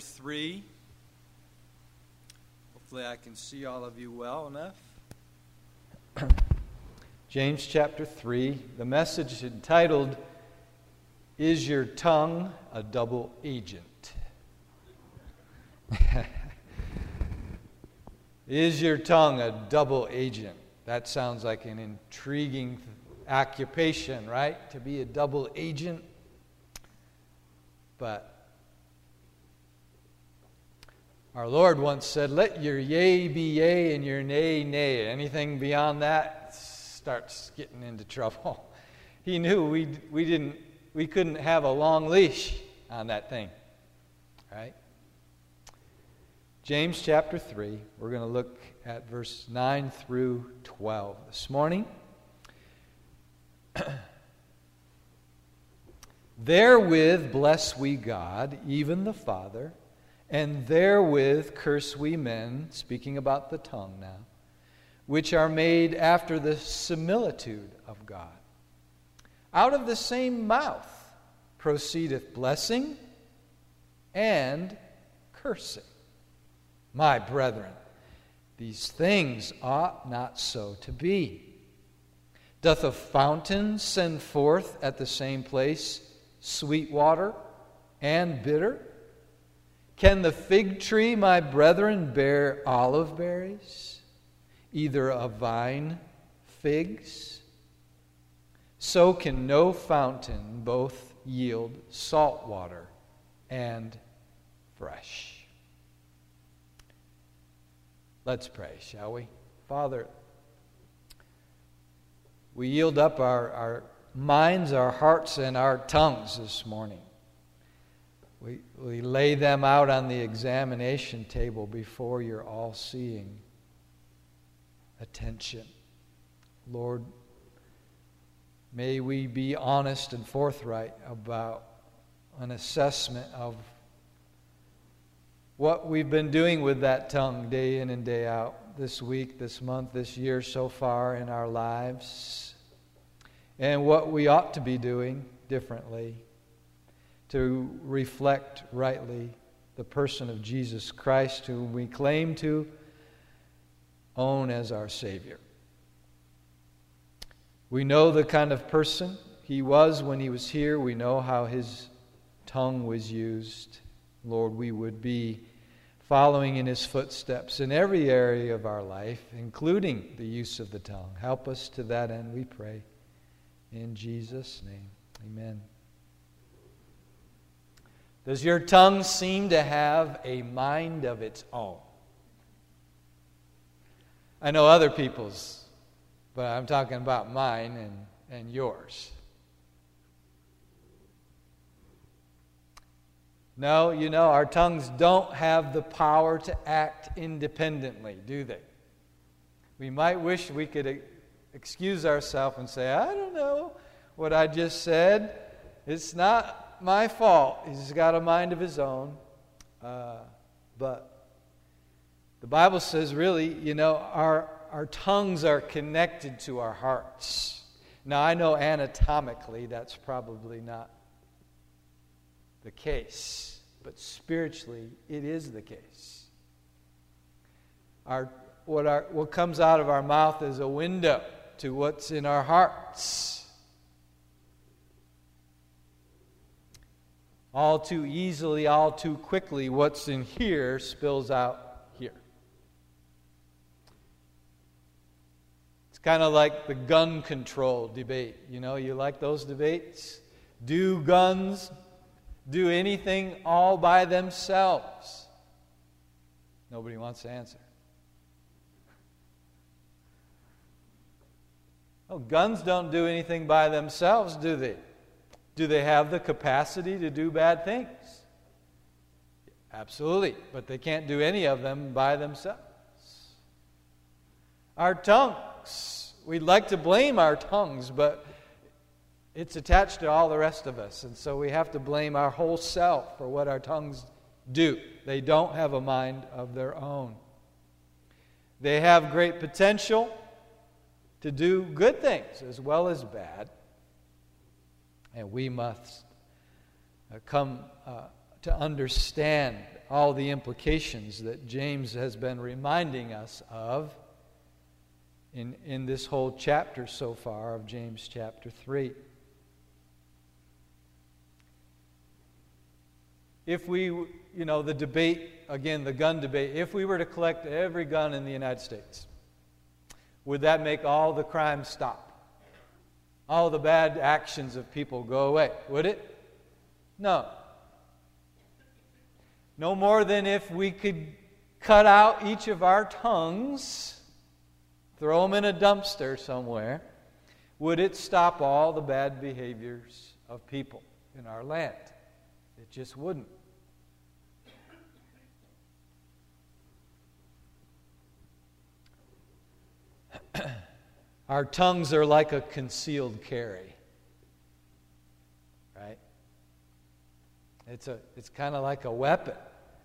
3. Hopefully I can see all of you well enough. James chapter 3, the message entitled, Is Your Tongue a Double Agent? Is your tongue a double agent? That sounds like an intriguing occupation, right? To be a double agent. But our Lord once said, let your yea be yea and your nay, nay. Anything beyond that starts getting into trouble. He knew we couldn't have a long leash on that thing. Right? James chapter 3, we're going to look at verse 9 through 12 this morning. Therewith bless we God, even the Father, and therewith curse we men, speaking about the tongue now, which are made after the similitude of God. Out of the same mouth proceedeth blessing and cursing. My brethren, these things ought not so to be. Doth a fountain send forth at the same place sweet water and bitter? Can the fig tree, my brethren, bear olive berries, either a vine figs? So can no fountain both yield salt water and fresh. Let's pray, shall we? Father, we yield up our minds, our hearts, and our tongues this morning. We lay them out on the examination table before your all-seeing attention. Lord, may we be honest and forthright about an assessment of what we've been doing with that tongue day in and day out, this week, this month, this year so far in our lives, and what we ought to be doing differently to reflect rightly the person of Jesus Christ, whom we claim to own as our Savior. We know the kind of person he was when he was here. We know how his tongue was used. Lord, we would be following in his footsteps in every area of our life, including the use of the tongue. Help us to that end, we pray. In Jesus' name, amen. Does your tongue seem to have a mind of its own? I know other people's, but I'm talking about mine and yours. No, our tongues don't have the power to act independently, do they? We might wish we could excuse ourselves and say, I don't know what I just said. It's not my fault. He's got a mind of his own. But the Bible says really, our tongues are connected to our hearts. Now, I know anatomically that's probably not the case, but spiritually it is the case. What comes out of our mouth is a window to what's in our hearts. All too easily, all too quickly, what's in here spills out here. It's kind of like the gun control debate. You like those debates? Do guns do anything all by themselves? Nobody wants to answer. Oh, guns don't do anything by themselves, do they? Do they have the capacity to do bad things? Absolutely, but they can't do any of them by themselves. Our tongues, we'd like to blame our tongues, but it's attached to all the rest of us, and so we have to blame our whole self for what our tongues do. They don't have a mind of their own. They have great potential to do good things as well as bad. And we must come to understand all the implications that James has been reminding us of in this whole chapter so far of James chapter 3. If we, the debate, again, the gun debate, if we were to collect every gun in the United States, would that make all the crime stop? All the bad actions of people go away? Would it? No. No more than if we could cut out each of our tongues, throw them in a dumpster somewhere, would it stop all the bad behaviors of people in our land? It just wouldn't. Our tongues are like a concealed carry, right? It's kind of like a weapon.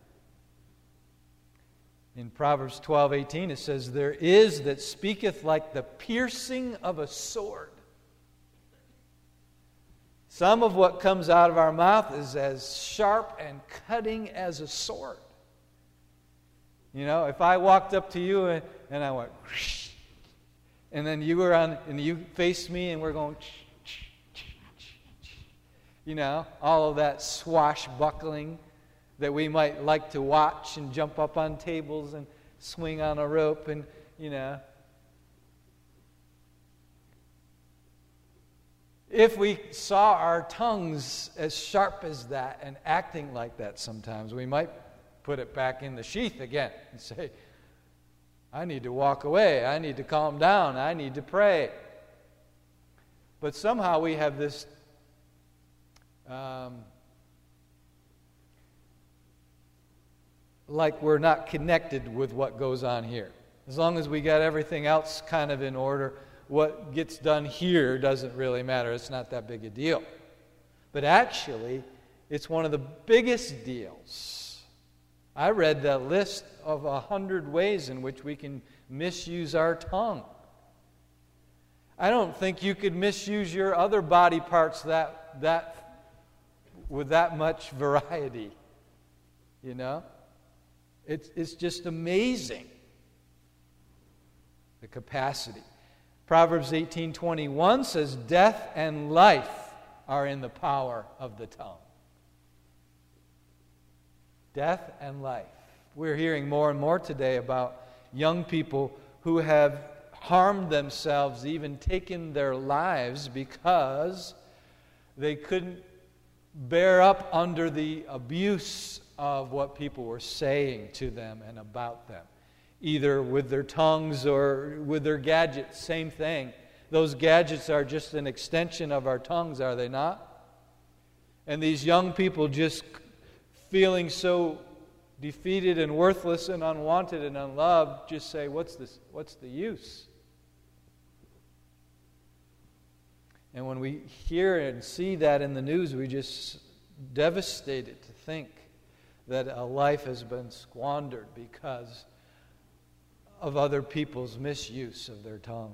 In Proverbs 12:18 it says, "There is that speaketh like the piercing of a sword." Some of what comes out of our mouth is as sharp and cutting as a sword. If I walked up to you and I went, and then you were and you faced me and we're going, all of that swashbuckling that we might like to watch and jump up on tables and swing on a rope and, If we saw our tongues as sharp as that and acting like that sometimes, we might put it back in the sheath again and say, I need to walk away. I need to calm down. I need to pray. But somehow we have this like we're not connected with what goes on here. As long as we got everything else kind of in order, what gets done here doesn't really matter. It's not that big a deal. But actually, it's one of the biggest deals. I read that list of 100 ways in which we can misuse our tongue. I don't think you could misuse your other body parts with that much variety. It's just amazing, the capacity. Proverbs 18:21 says, "Death and life are in the power of the tongue." Death and life. We're hearing more and more today about young people who have harmed themselves, even taken their lives because they couldn't bear up under the abuse of what people were saying to them and about them. Either with their tongues or with their gadgets, same thing. Those gadgets are just an extension of our tongues, are they not? And these young people just feeling so defeated and worthless and unwanted and unloved just say, what's the use? And when we hear and see that in the news, we just devastated to think that a life has been squandered because of other people's misuse of their tongues.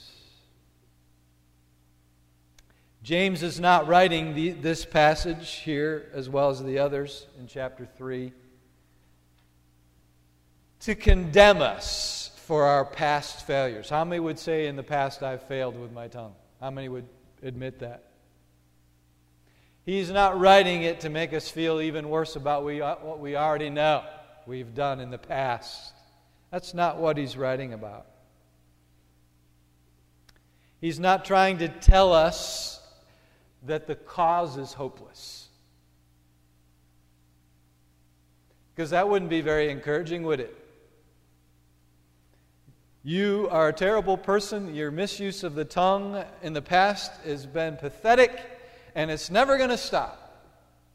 James is not writing this passage here, as well as the others in chapter 3, to condemn us for our past failures. How many would say in the past I've failed with my tongue? How many would admit that? He's not writing it to make us feel even worse about what we already know we've done in the past. That's not what he's writing about. He's not trying to tell us that the cause is hopeless. Because that wouldn't be very encouraging, would it? You are a terrible person. Your misuse of the tongue in the past has been pathetic, and it's never going to stop.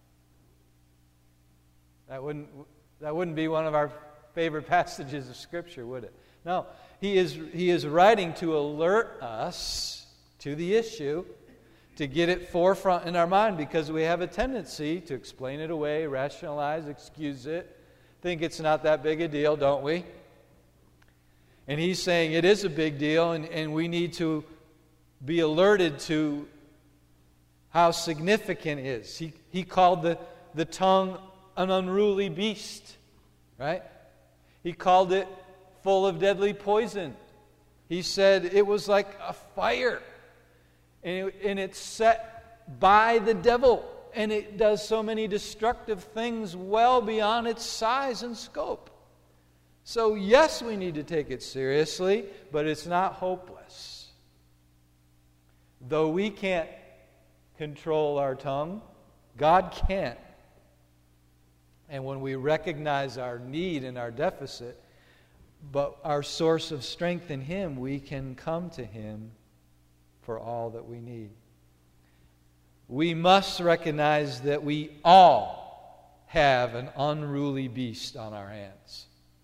That wouldn't be one of our favorite passages of Scripture, would it? No, he is writing to alert us to the issue, to get it forefront in our mind, because we have a tendency to explain it away, rationalize, excuse it, think it's not that big a deal, don't we? And he's saying it is a big deal, and we need to be alerted to how significant it is. He called the tongue an unruly beast, right? He called it full of deadly poison. He said it was like a fire, and it's set by the devil, and it does so many destructive things well beyond its size and scope. So yes, we need to take it seriously, but it's not hopeless. Though we can't control our tongue, God can. And when we recognize our need and our deficit, but our source of strength in Him, we can come to Him for all that we need. We must recognize that we all have an unruly beast on our hands.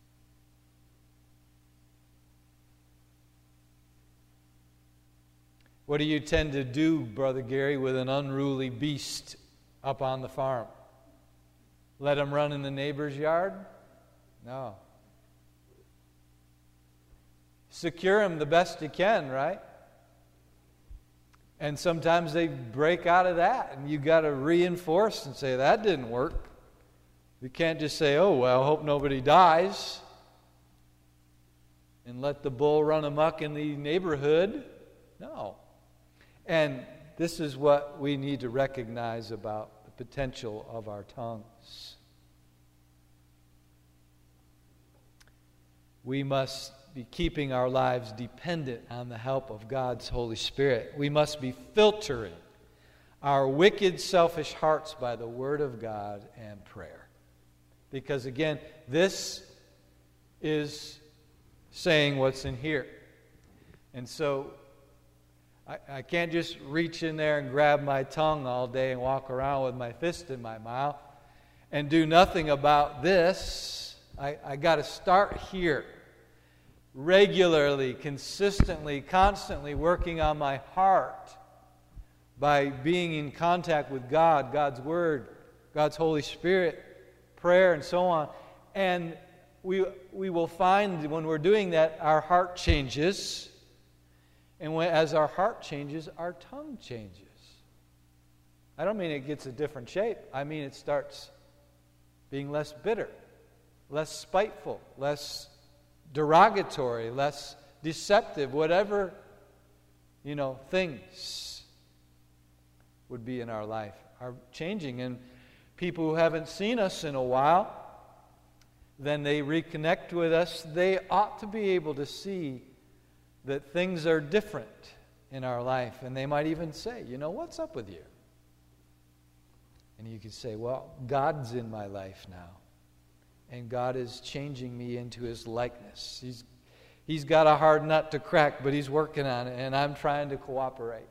What do you tend to do, Brother Gary, with an unruly beast up on the farm? Let him run in the neighbor's yard? No. Secure him the best you can, right? And sometimes they break out of that, and you got to reinforce and say, that didn't work. You can't just say, oh, well, hope nobody dies, and let the bull run amok in the neighborhood. No. And this is what we need to recognize about the potential of our tongues. We must be keeping our lives dependent on the help of God's Holy Spirit. We must be filtering our wicked, selfish hearts by the Word of God and prayer. Because again, this is saying what's in here. And so I can't just reach in there and grab my tongue all day and walk around with my fist in my mouth and do nothing about this. I got to start here. Regularly, consistently, constantly working on my heart by being in contact with God, God's Word, God's Holy Spirit, prayer, and so on. And we will find when we're doing that, our heart changes. And as our heart changes, our tongue changes. I don't mean it gets a different shape. I mean it starts being less bitter, less spiteful, less derogatory, less deceptive, whatever, things would be in our life are changing. And people who haven't seen us in a while, then they reconnect with us, they ought to be able to see that things are different in our life. And they might even say, what's up with you? And you could say, well, God's in my life now. And God is changing me into His likeness. He's got a hard nut to crack, but He's working on it, and I'm trying to cooperate.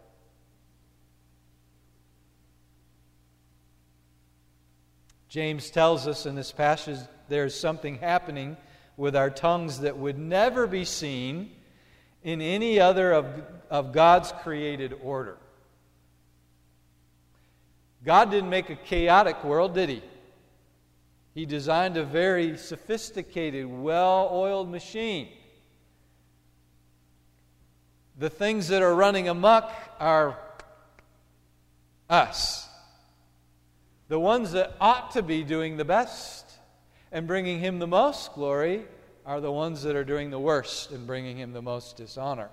James tells us in this passage there's something happening with our tongues that would never be seen in any other of God's created order. God didn't make a chaotic world, did He? He designed a very sophisticated, well-oiled machine. The things that are running amok are us. The ones that ought to be doing the best and bringing Him the most glory are the ones that are doing the worst and bringing Him the most dishonor.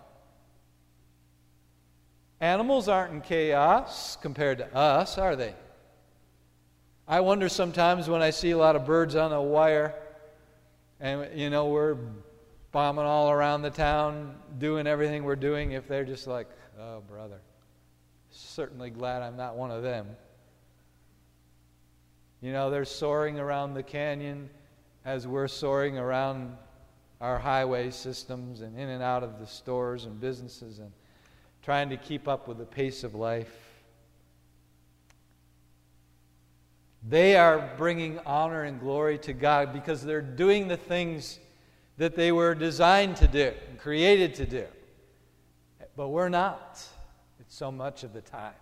Animals aren't in chaos compared to us, are they? I wonder sometimes when I see a lot of birds on a wire and, we're bombing all around the town, doing everything we're doing, if they're just like, oh, brother, certainly glad I'm not one of them. They're soaring around the canyon as we're soaring around our highway systems and in and out of the stores and businesses and trying to keep up with the pace of life. They are bringing honor and glory to God because they're doing the things that they were designed to do and created to do. But we're not. It's so much of the time.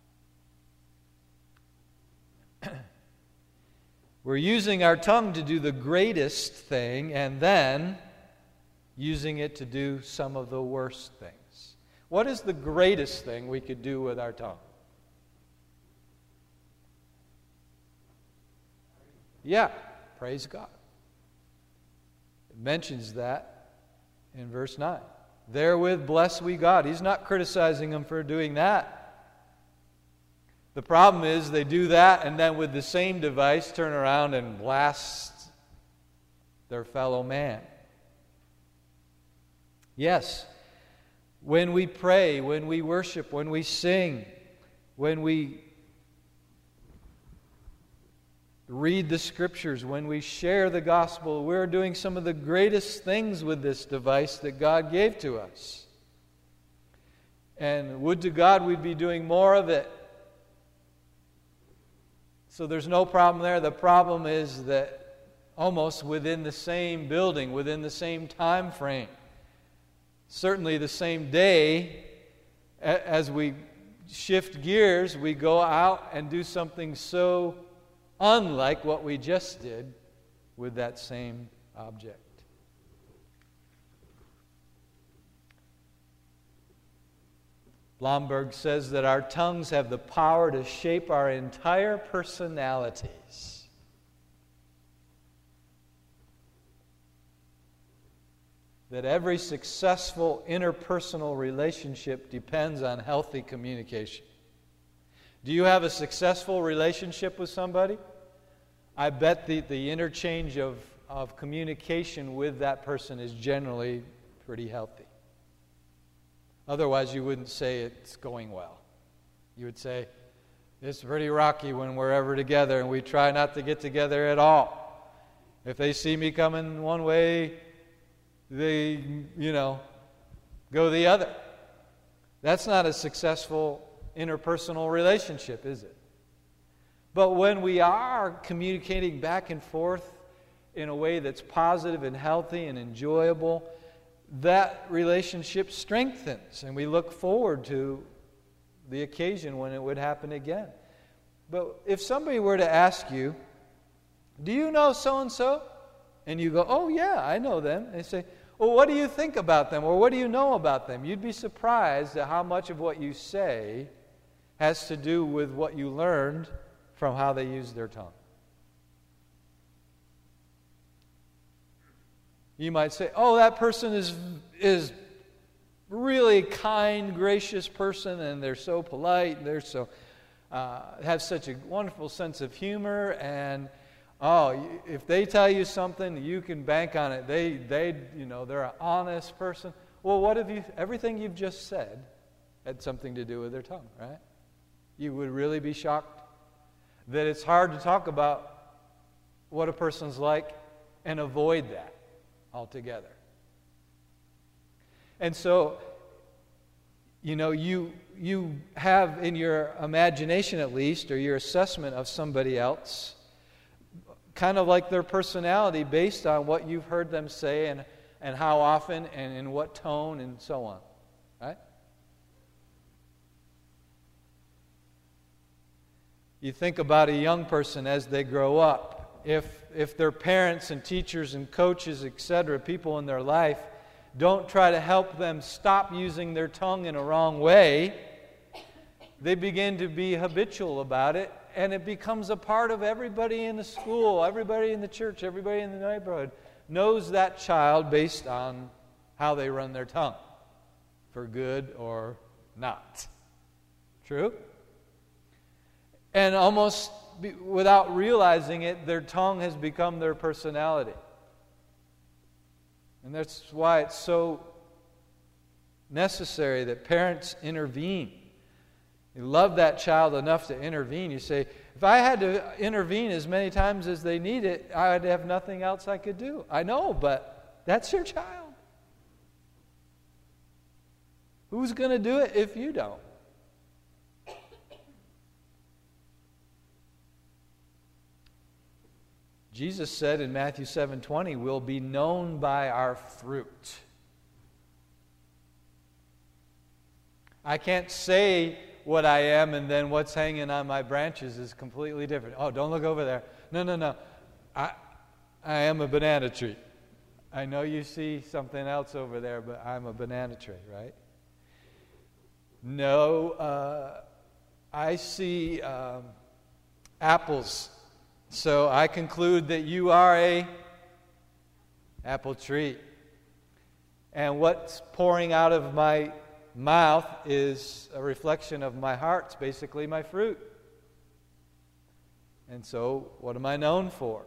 We're using our tongue to do the greatest thing and then using it to do some of the worst things. What is the greatest thing we could do with our tongue? Yeah, praise God. It mentions that in verse 9. Therewith bless we God. He's not criticizing them for doing that. The problem is they do that and then with the same device turn around and blast their fellow man. Yes, when we pray, when we worship, when we sing, when we read the Scriptures, when we share the gospel, we're doing some of the greatest things with this device that God gave to us. And would to God we'd be doing more of it. So there's no problem there. The problem is that almost within the same building, within the same time frame, certainly the same day, as we shift gears, we go out and do something so unlike what we just did with that same object. Blomberg says that our tongues have the power to shape our entire personalities. That every successful interpersonal relationship depends on healthy communication. Do you have a successful relationship with somebody? I bet the interchange of communication with that person is generally pretty healthy. Otherwise, you wouldn't say it's going well. You would say, it's pretty rocky when we're ever together, and we try not to get together at all. If they see me coming one way, they, go the other. That's not a successful interpersonal relationship, is it? But when we are communicating back and forth in a way that's positive and healthy and enjoyable, that relationship strengthens, and we look forward to the occasion when it would happen again. But if somebody were to ask you, do you know so-and-so? And you go, oh yeah, I know them. They say, well, what do you think about them? Or what do you know about them? You'd be surprised at how much of what you say has to do with what you learned from how they use their tongue. You might say, oh, that person is really kind, gracious person, and they're so polite, they're so have such a wonderful sense of humor, and if they tell you something, you can bank on it. They're an honest person. Well, everything you've just said had something to do with their tongue, right? You would really be shocked that it's hard to talk about what a person's like and avoid that altogether. And so, you have in your imagination at least, or your assessment of somebody else, kind of like their personality based on what you've heard them say and how often and in what tone and so on. Right? You think about a young person as they grow up. If their parents and teachers and coaches, etc., people in their life, don't try to help them stop using their tongue in a wrong way, they begin to be habitual about it, and it becomes a part of everybody in the school, everybody in the church, everybody in the neighborhood knows that child based on how they run their tongue, for good or not. True? And almost without realizing it, their tongue has become their personality. And that's why it's so necessary that parents intervene. You love that child enough to intervene. You say, if I had to intervene as many times as they need it, I would have nothing else I could do. I know, but that's your child. Who's going to do it if you don't? Jesus said in Matthew 7:20, we'll be known by our fruit. I can't say what I am and then what's hanging on my branches is completely different. Oh, don't look over there. No. I am a banana tree. I know you see something else over there, but I'm a banana tree, right? No, I see apples So I conclude that you are a apple tree. And what's pouring out of my mouth is a reflection of my heart. It's basically my fruit. And so, what am I known for?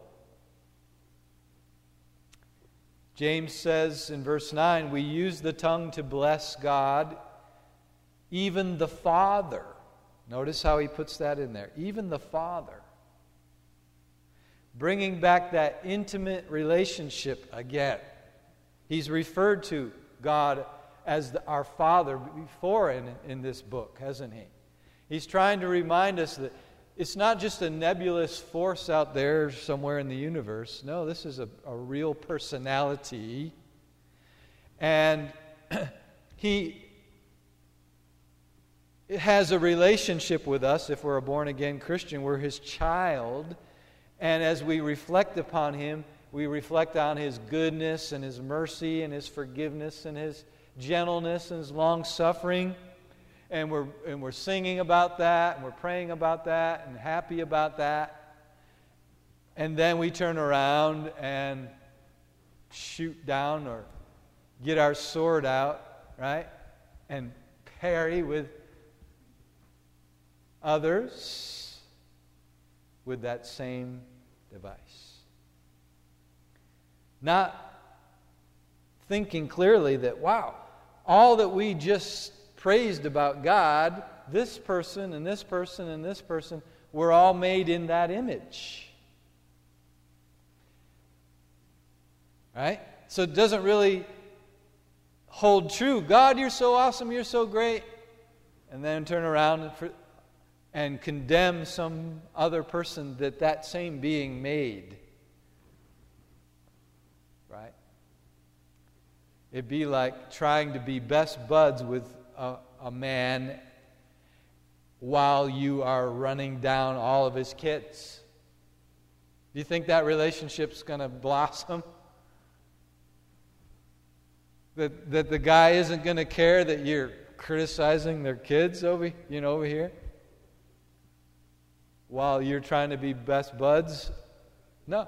James says in verse 9, we use the tongue to bless God, even the Father. Notice how he puts that in there. Even the Father. Bringing back that intimate relationship again. He's referred to God as our Father before in this book, hasn't he? He's trying to remind us that it's not just a nebulous force out there somewhere in the universe. No, this is a real personality. And he has a relationship with us. If we're a born-again Christian, we're his child. And as we reflect upon him, we reflect on his goodness and his mercy and his forgiveness and his gentleness and his long-suffering. And we're singing about that, and we're praying about that, and happy about that. And then we turn around and shoot down or get our sword out, right? And parry with others with that same device. Not thinking clearly that, wow, all that we just praised about God, this person and this person and this person, were all made in that image. Right? So it doesn't really hold true. God, you're so awesome, you're so great. And then turn around and condemn some other person that same being made. Right? It'd be like trying to be best buds with a man while you are running down all of his kids. Do you think that relationship's going to blossom? That the guy isn't going to care that you're criticizing their kids over here? While you're trying to be best buds? No.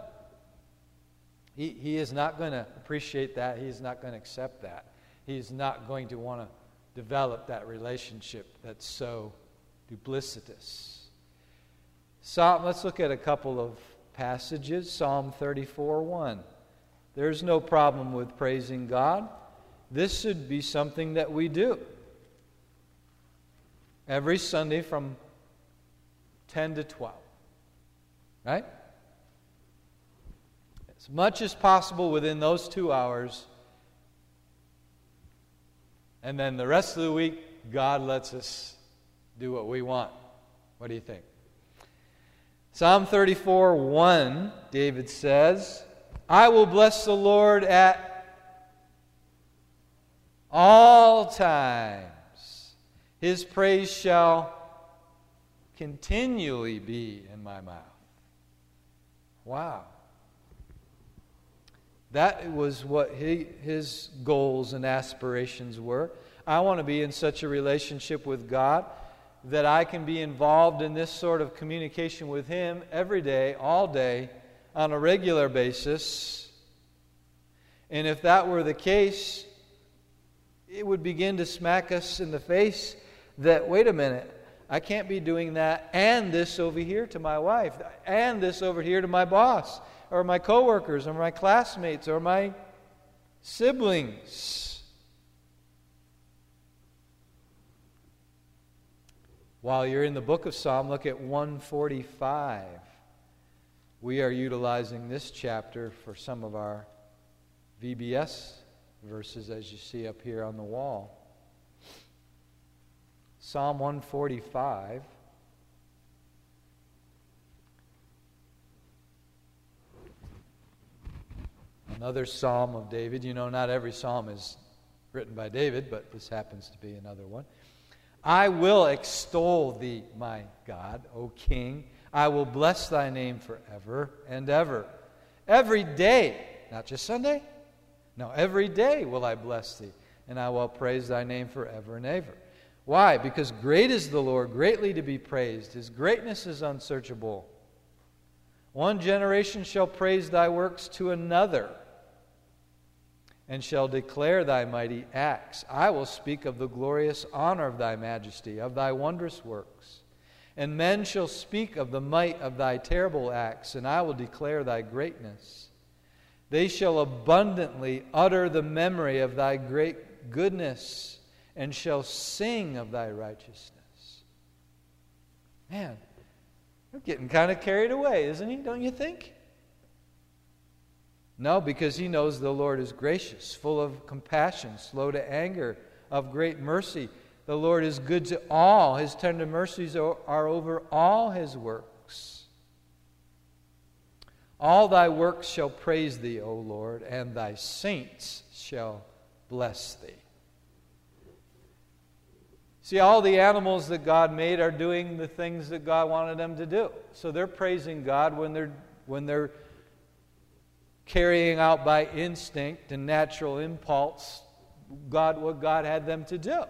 He is not going to appreciate that. He's not going to accept that. He's not going to want to develop that relationship that's so duplicitous. Let's look at a couple of passages. Psalm 34:1. There's no problem with praising God. This should be something that we do every Sunday from 10 to 12. Right? As much as possible within those 2 hours. And then the rest of the week, God lets us do what we want. What do you think? Psalm 34:1, David says, I will bless the Lord at all times. His praise shall continually be in my mouth. Wow. That was what his goals and aspirations were. I want to be in such a relationship with God that I can be involved in this sort of communication with him every day, all day, on a regular basis. And if that were the case, it would begin to smack us in the face that, wait a minute, I can't be doing that and this over here to my wife, and this over here to my boss, or my coworkers, or my classmates, or my siblings. While you're in the book of Psalm, look at 145. We are utilizing this chapter for some of our VBS verses, as you see up here on the wall. Psalm 145. Another psalm of David. You know, not every psalm is written by David, but this happens to be another one. I will extol thee, my God, O King. I will bless thy name forever and ever. Every day, not just Sunday. No, every day will I bless thee, and I will praise thy name forever and ever. Why? Because great is the Lord, greatly to be praised. His greatness is unsearchable. One generation shall praise thy works to another, and shall declare thy mighty acts. I will speak of the glorious honor of thy majesty, of thy wondrous works. And men shall speak of the might of thy terrible acts, and I will declare thy greatness. They shall abundantly utter the memory of thy great goodness, and shall sing of thy righteousness. Man, we're getting kind of carried away, isn't he? Don't you think? No, because he knows the Lord is gracious, full of compassion, slow to anger, of great mercy. The Lord is good to all. His tender mercies are over all his works. All thy works shall praise thee, O Lord, and thy saints shall bless thee. See, all the animals that God made are doing the things that God wanted them to do. So they're praising God when they're carrying out by instinct and natural impulse what God had them to do.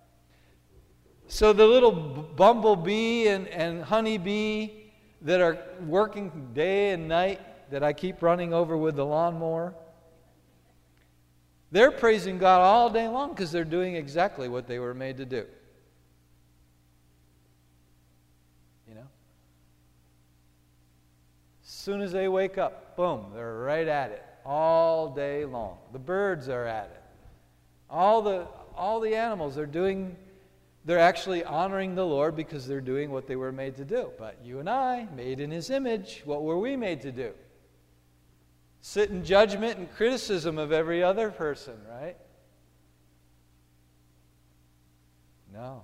So the little bumblebee and honeybee that are working day and night that I keep running over with the lawnmower, they're praising God all day long because they're doing exactly what they were made to do. You know? As soon as they wake up, boom, they're right at it all day long. The birds are at it. All the animals are doing. They're actually honoring the Lord because they're doing what they were made to do. But you and I, made in his image, what were we made to do? Sit in judgment and criticism of every other person, right? No.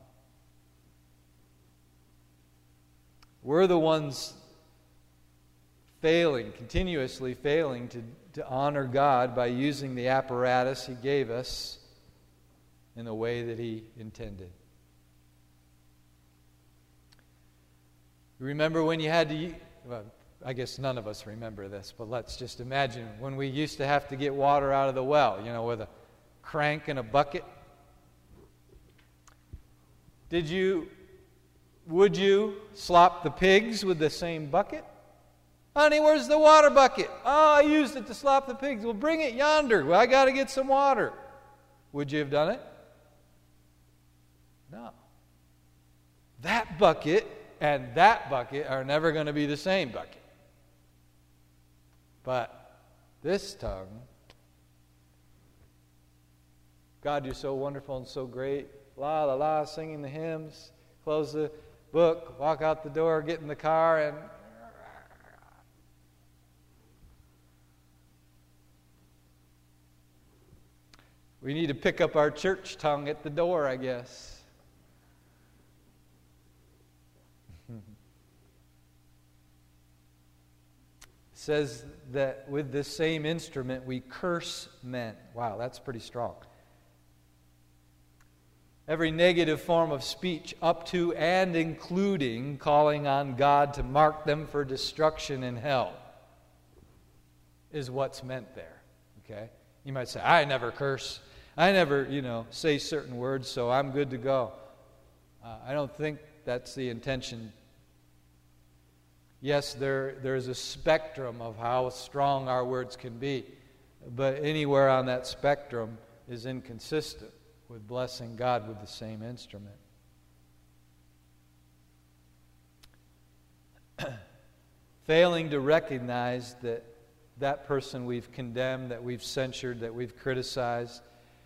We're the ones continuously failing to honor God by using the apparatus he gave us in the way that he intended. Remember when you had to, well, I guess none of us remember this, but let's just imagine when we used to have to get water out of the well, with a crank and a bucket. Would you slop the pigs with the same bucket? Honey, where's the water bucket? Oh, I used it to slop the pigs. Well, bring it yonder. Well, I got to get some water. Would you have done it? No. That bucket and that bucket are never going to be the same bucket. But this tongue, God, you're so wonderful and so great. La, la, la, singing the hymns, close the book, walk out the door, get in the car, and we need to pick up our church tongue at the door, I guess. Says that with this same instrument we curse men. Wow, that's pretty strong. Every negative form of speech up to and including calling on God to mark them for destruction in hell is what's meant there. Okay? You might say, I never curse. I never, say certain words, so I'm good to go. I don't think that's the intention. Yes, there is a spectrum of how strong our words can be, but anywhere on that spectrum is inconsistent with blessing God with the same instrument. Failing to recognize that person we've condemned, that we've censured, that we've criticized,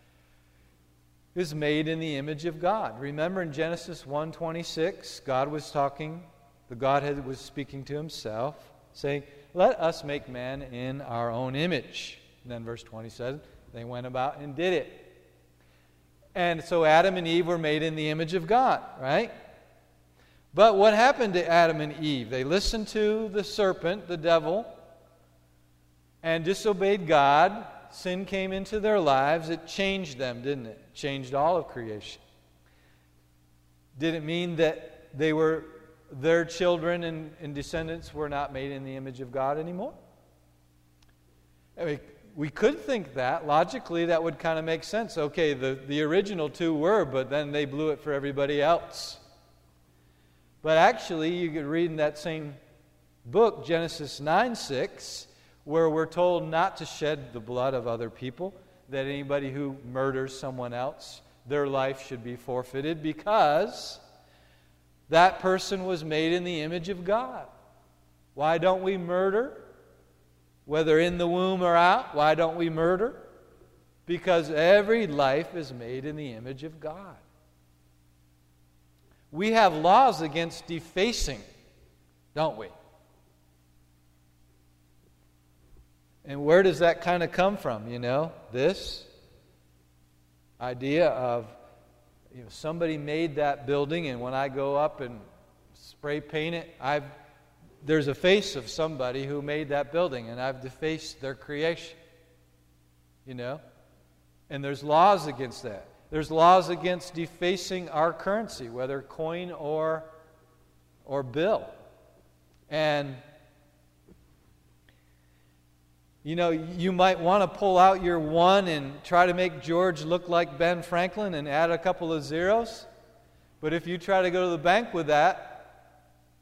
is made in the image of God. Remember in Genesis 1:26, God was talking. The Godhead was speaking to himself, saying, let us make man in our own image. And then verse 20 says, they went about and did it. And so Adam and Eve were made in the image of God, right? But what happened to Adam and Eve? They listened to the serpent, the devil, and disobeyed God. Sin came into their lives. It changed them, didn't it? It changed all of creation. Did it mean that their children and descendants were not made in the image of God anymore? I mean, we could think that. Logically, that would kind of make sense. Okay, the original two were, but then they blew it for everybody else. But actually, you could read in that same book, Genesis 9:6, where we're told not to shed the blood of other people, that anybody who murders someone else, their life should be forfeited because that person was made in the image of God. Why don't we murder? Whether in the womb or out, why don't we murder? Because every life is made in the image of God. We have laws against defacing, don't we? And where does that kind of come from, This idea of, somebody made that building, and when I go up and spray paint it, there's a face of somebody who made that building, and I've defaced their creation. And there's laws against that. There's laws against defacing our currency, whether coin or bill. And you might want to pull out your one and try to make George look like Ben Franklin and add a couple of zeros. But if you try to go to the bank with that,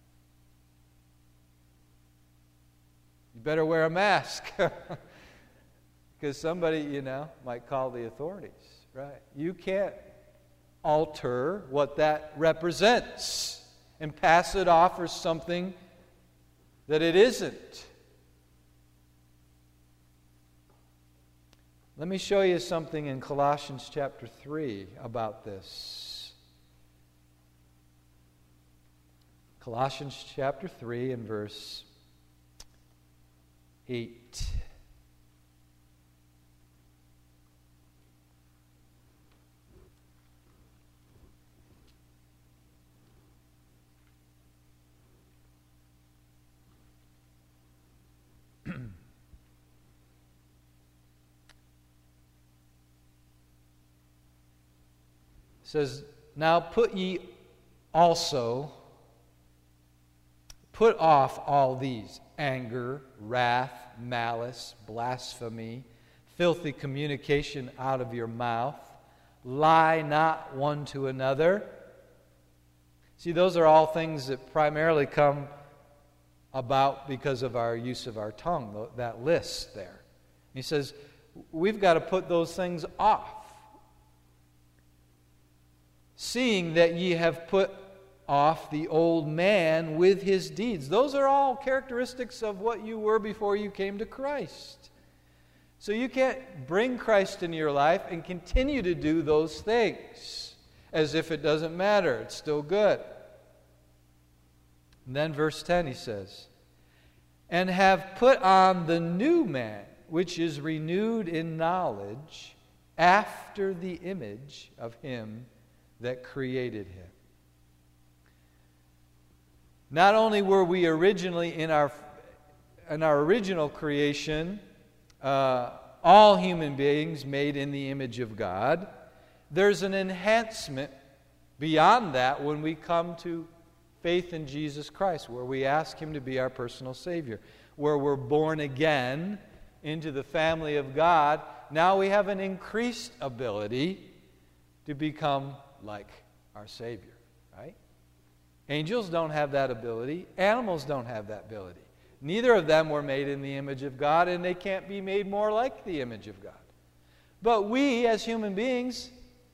you better wear a mask. Because somebody, might call the authorities. Right? You can't alter what that represents and pass it off as something that it isn't. Let me show you something in Colossians chapter 3 about this. Colossians chapter 3 and verse 8. It says, now put off all these: anger, wrath, malice, blasphemy, filthy communication out of your mouth. Lie not one to another. See, those are all things that primarily come about because of our use of our tongue, that list there. He says, we've got to put those things off. Seeing that ye have put off the old man with his deeds. Those are all characteristics of what you were before you came to Christ. So you can't bring Christ into your life and continue to do those things as if it doesn't matter. It's still good. And then verse 10 he says, and have put on the new man, which is renewed in knowledge after the image of him that created him. Not only were we originally in our original creation, all human beings made in the image of God, there's an enhancement beyond that when we come to faith in Jesus Christ, where we ask Him to be our personal Savior, where we're born again into the family of God. Now we have an increased ability to become like our Savior, right? Angels don't have that ability. Animals don't have that ability. Neither of them were made in the image of God, and they can't be made more like the image of God. But we, as human beings,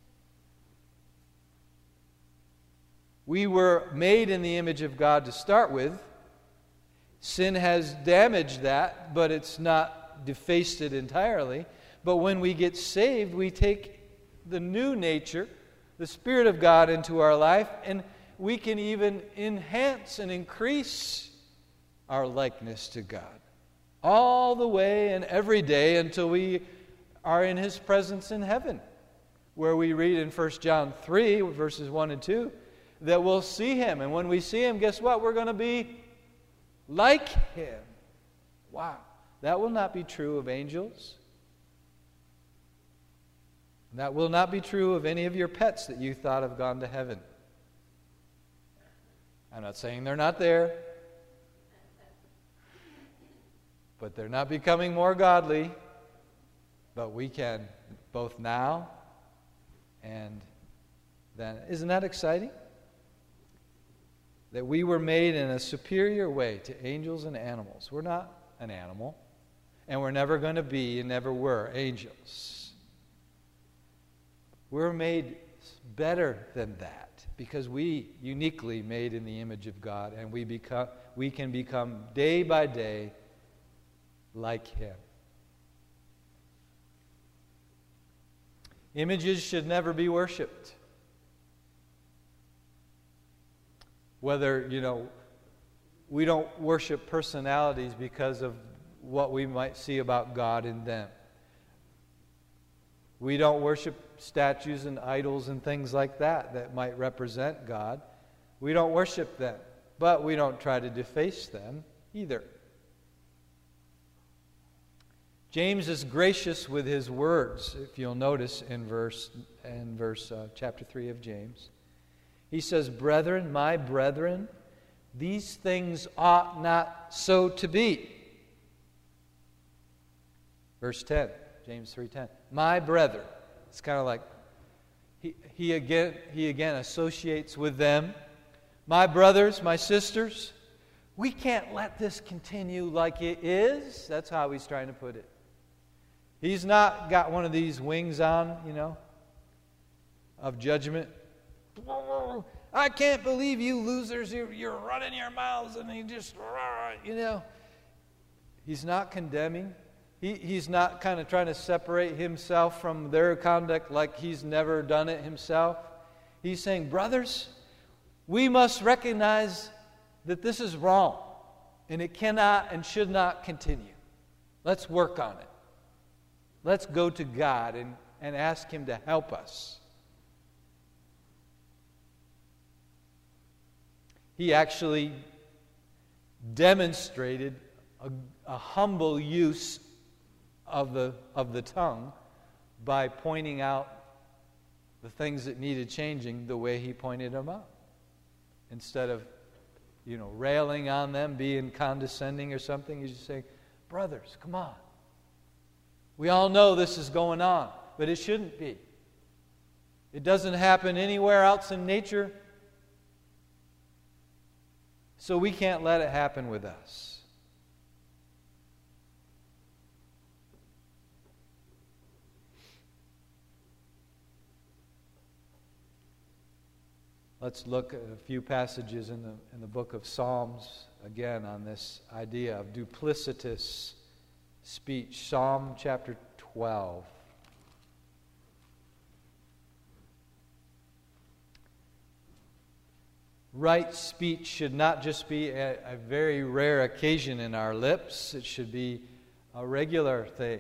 we were made in the image of God to start with. Sin has damaged that, but it's not defaced it entirely. But when we get saved, we take the new nature, the Spirit of God, into our life, and we can even enhance and increase our likeness to God all the way and every day until we are in His presence in heaven, where we read in 1 John 3, verses 1 and 2, that we'll see Him. And when we see Him, guess what? We're going to be like Him. Wow. That will not be true of angels. That will not be true of any of your pets that you thought have gone to heaven. I'm not saying they're not there, but they're not becoming more godly. But we can, both now and then. Isn't that exciting? that we were made in a superior way to angels and animals. We're not an animal, and we're never going to be and never were angels. We're made better than that because we uniquely made in the image of God, and we can become day by day like Him. Images should never be worshipped. Whether, we don't worship personalities because of what we might see about God in them. We don't worship statues and idols and things like that might represent God. We don't worship them, but we don't try to deface them either. James is gracious with his words, if you'll notice in chapter 3 of James. He says, "Brethren, my brethren, these things ought not so to be." Verse 10, James 3:10. My brethren. It's kind of like he again associates with them. My brothers, my sisters, we can't let this continue like it is. That's how he's trying to put it. He's not got one of these wings on, of judgment. I can't believe you losers, you're running your mouths and you just, He's not condemning. He's not kind of trying to separate himself from their conduct like he's never done it himself. He's saying, brothers, we must recognize that this is wrong and it cannot and should not continue. Let's work on it. Let's go to God and ask Him to help us. He actually demonstrated a humble use of the tongue by pointing out the things that needed changing the way He pointed them out. Instead of, railing on them, being condescending or something, He's just saying, brothers, come on. We all know this is going on, but it shouldn't be. It doesn't happen anywhere else in nature. So we can't let it happen with us. Let's look at a few passages in the book of Psalms again on this idea of duplicitous speech. Psalm chapter 12. Right speech should not just be a very rare occasion in our lips. It should be a regular thing.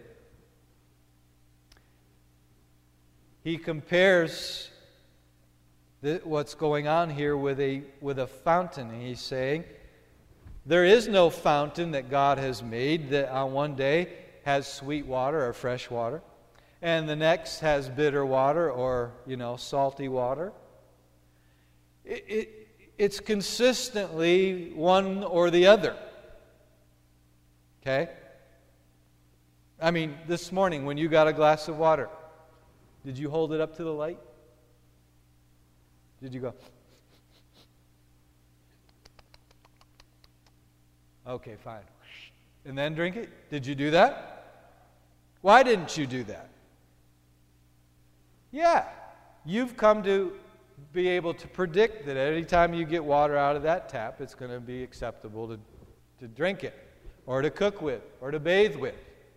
He compares what's going on here with a fountain. He's saying, there is no fountain that God has made that on one day has sweet water or fresh water, and the next has bitter water or, salty water. It's consistently one or the other. Okay? I mean, this morning when you got a glass of water, did you hold it up to the light? Did you go? Okay, fine. And then drink it? Did you do that? Why didn't you do that? Yeah, you've come to be able to predict that any time you get water out of that tap, it's going to be acceptable to drink it, or to cook with, or to bathe with.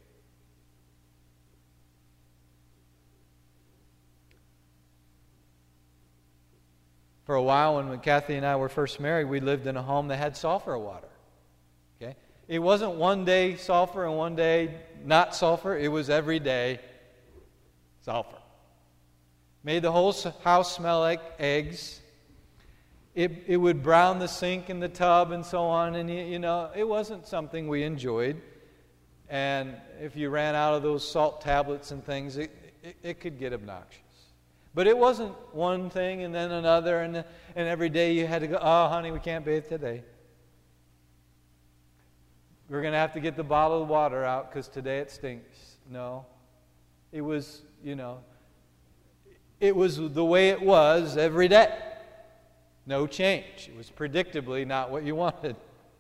For a while, when Kathy and I were first married, we lived in a home that had sulfur water. Okay? It wasn't one day sulfur and one day not sulfur. It was every day sulfur. Made the whole house smell like eggs. It would brown the sink and the tub and so on. And, it wasn't something we enjoyed. And if you ran out of those salt tablets and things, it could get obnoxious. But it wasn't one thing and then another, and every day you had to go, oh, honey, we can't bathe today. We're going to have to get the bottle of water out because today it stinks. No. It was, it was the way it was every day. No change. It was predictably not what you wanted.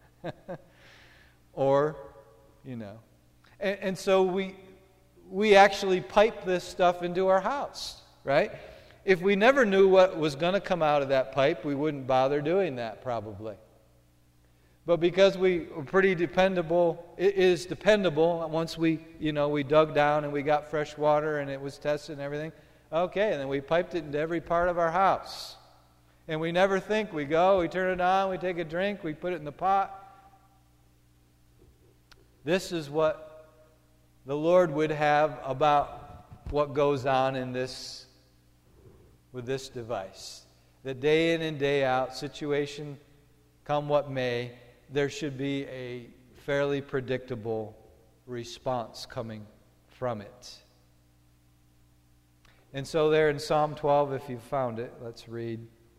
Or, And so we actually pipe this stuff into our house, right? If we never knew what was going to come out of that pipe, we wouldn't bother doing that probably. But because we were pretty dependable, it is dependable. Once we dug down and we got fresh water and it was tested and everything, okay, and then we piped it into every part of our house. And we never think. We go, we turn it on, we take a drink, we put it in the pot. This is what the Lord would have about what goes on with this device. That day in and day out, situation come what may, there should be a fairly predictable response coming from it. And so there in Psalm 12, if you found it, let's read.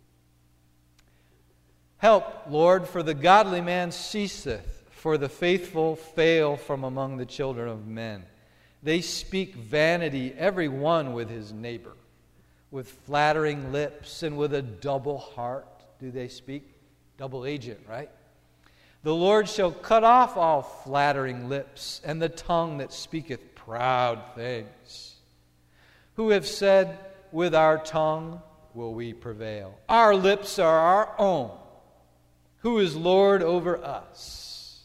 Help, Lord, for the godly man ceaseth, for the faithful fail from among the children of men. They speak vanity, every one with his neighbor. With flattering lips and with a double heart do they speak. Double agent, right? The Lord shall cut off all flattering lips and the tongue that speaketh proud things. Who have said, with our tongue will we prevail. Our lips are our own. Who is Lord over us?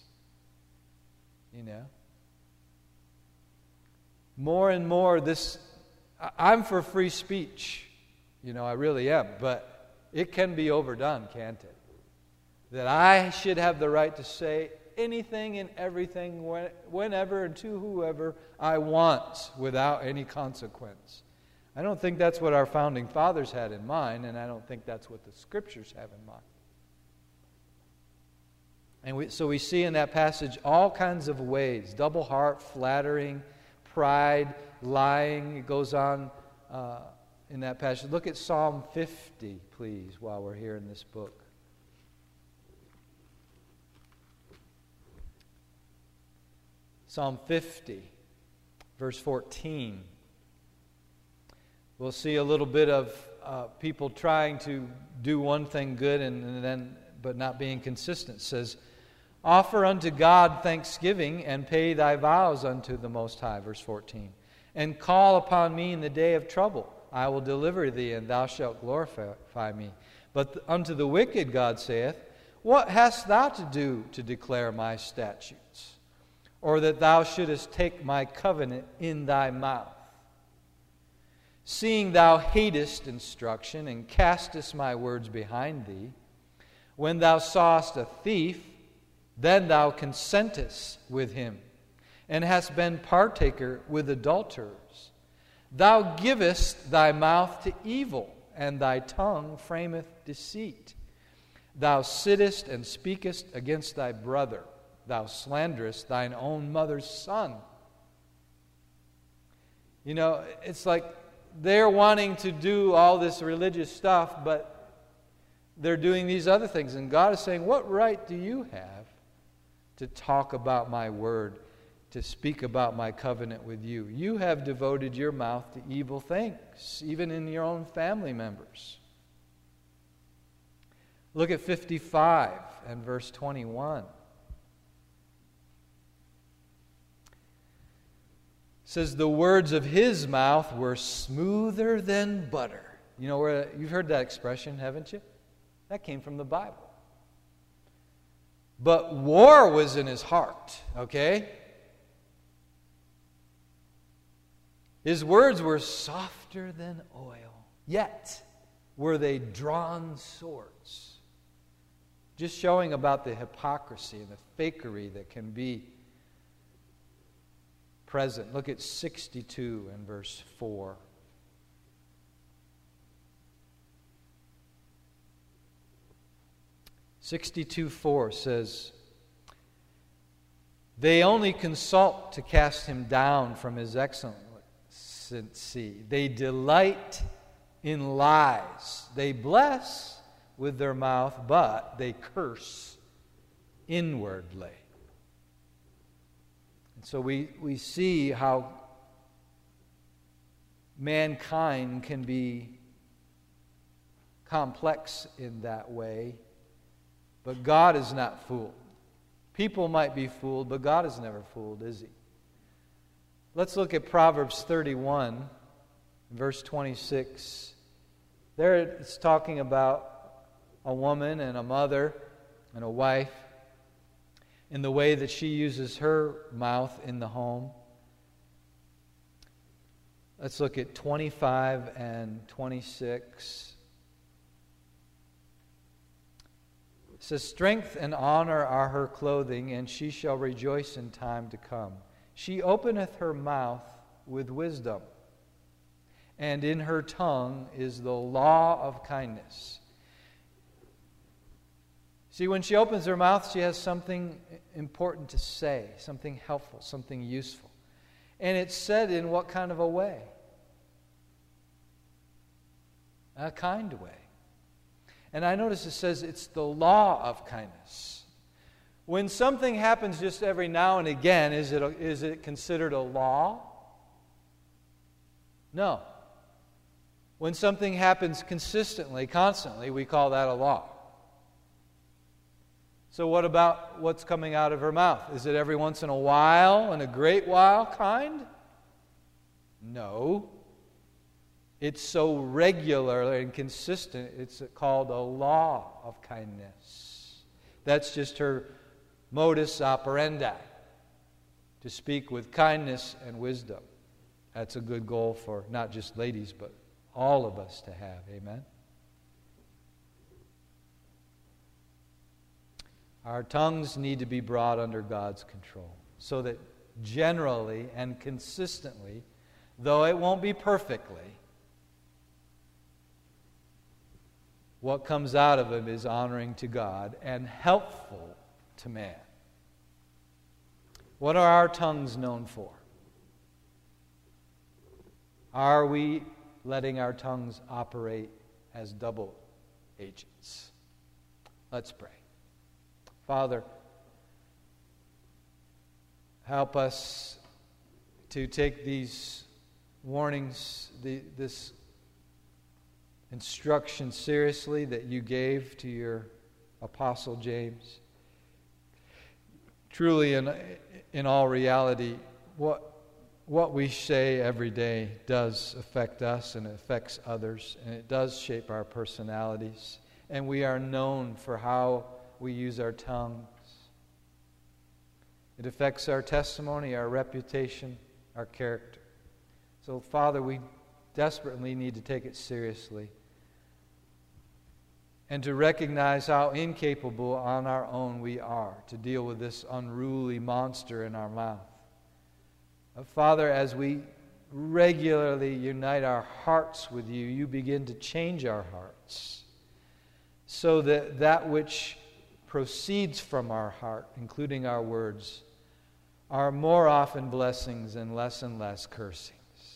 More and more I'm for free speech. I really am. But it can be overdone, can't it? That I should have the right to say anything and everything whenever and to whoever I want without any consequence. I don't think that's what our founding fathers had in mind, and I don't think that's what the Scriptures have in mind. And so we see in that passage all kinds of ways. Double heart, flattering, pride, lying. It goes on in that passage. Look at Psalm 50, please, while we're here in this book. Psalm 50, verse 14. We'll see a little bit of people trying to do one thing good but not being consistent. It says, offer unto God thanksgiving and pay thy vows unto the Most High, verse 14. And call upon me in the day of trouble. I will deliver thee, and thou shalt glorify me. But unto the wicked God saith, what hast thou to do to declare my statutes? Or that thou shouldest take my covenant in thy mouth? Seeing thou hatest instruction, and castest my words behind thee, when thou sawest a thief, then thou consentest with him, and hast been partaker with adulterers. Thou givest thy mouth to evil, and thy tongue frameth deceit. Thou sittest and speakest against thy brother. Thou slanderest thine own mother's son. It's like they're wanting to do all this religious stuff, but they're doing these other things. And God is saying, what right do you have to talk about my word, to speak about my covenant with you? You have devoted your mouth to evil things, even in your own family members. Look at 55 and verse 21. It says, the words of his mouth were smoother than butter. You've heard that expression, haven't you? That came from the Bible. But war was in his heart, okay? His words were softer than oil, yet were they drawn swords. Just showing about the hypocrisy and the fakery that can be present. Look at 62 and verse 4. (62:4) says, they only consult to cast him down from his excellency. They delight in lies. They bless with their mouth, but they curse inwardly. And so we see how mankind can be complex in that way, but God is not fooled. People might be fooled, but God is never fooled, is He? Let's look at Proverbs 31, verse 26. There it's talking about a woman and a mother and a wife in the way that she uses her mouth in the home. Let's look at 25 and 26. It says, "Strength and honor are her clothing, and she shall rejoice in time to come. She openeth her mouth with wisdom, and in her tongue is the law of kindness." See, when she opens her mouth, she has something important to say, something helpful, something useful. And it's said in what kind of a way? A kind way. And I notice it says it's the law of kindness. When something happens just every now and again, is it considered a law? No. When something happens consistently, constantly, we call that a law. So what about what's coming out of her mouth? Is it every once in a while, and a great while kind? No. It's so regular and consistent, it's called a law of kindness. That's just her modus operandi, to speak with kindness and wisdom. That's a good goal for not just ladies, but all of us to have. Amen? Our tongues need to be brought under God's control, so that generally and consistently, though it won't be perfectly, what comes out of them is honoring to God and helpful to man. What are our tongues known for? Are we letting our tongues operate as double agents? Let's pray. Father, help us to take these warnings, this instruction seriously that you gave to your apostle James. Truly, in all reality, what we say every day does affect us, and it affects others, and it does shape our personalities. And we are known for how we use our tongues. It affects our testimony, our reputation, our character. So, Father, we desperately need to take it seriously and to recognize how incapable on our own we are to deal with this unruly monster in our mouth. Father, as we regularly unite our hearts with you, you begin to change our hearts so that that which proceeds from our heart, including our words, are more often blessings and less cursings.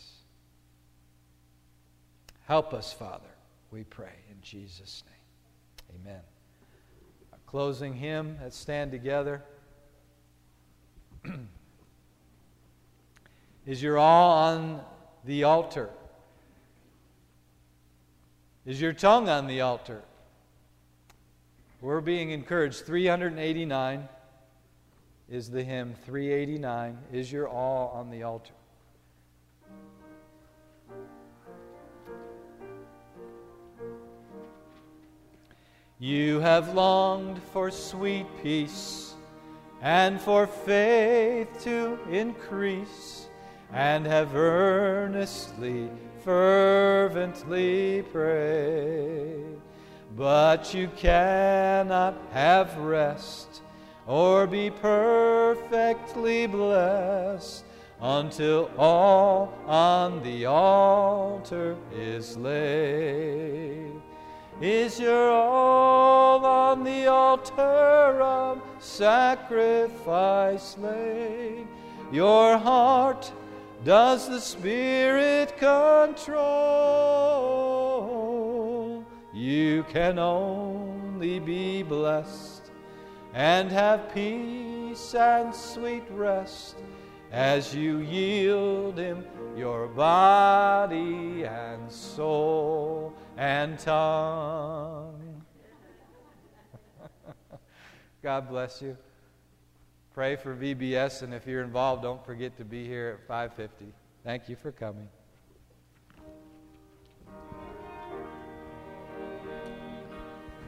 Help us, Father, we pray in Jesus' name. Amen. Our closing hymn, let's stand together. Is your all on the altar? Is your tongue on the altar? We're being encouraged. 389 is the hymn. 389. Is your all on the altar? You have longed for sweet peace and for faith to increase, and have earnestly, fervently prayed. But you cannot have rest or be perfectly blessed until all on the altar is laid. Is your all on the altar of sacrifice laid? Your heart does the Spirit control? You can only be blessed and have peace and sweet rest as you yield Him your body and soul. and tongue. God bless you. Pray for VBS, and if you're involved, don't forget to be here at 5:50. Thank you for coming.